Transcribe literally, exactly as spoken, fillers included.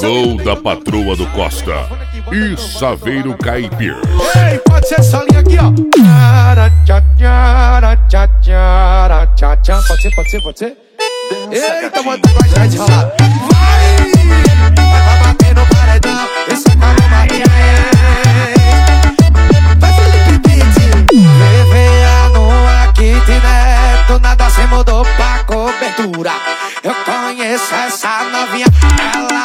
Flow da Patroa do Costa e Saveiro Caipir. Ei, pode ser essa linha aqui, ó. Pode ser, pode ser, pode ser. Eita, mano, tá com a gente ralado. Vai! Vai bater no paredão. Esse é calma, Maria. Vai, Felipe Pitti. Veveia no kitnet. Do nada se mudou pra cobertura. Eu conheço essa novinha. Ela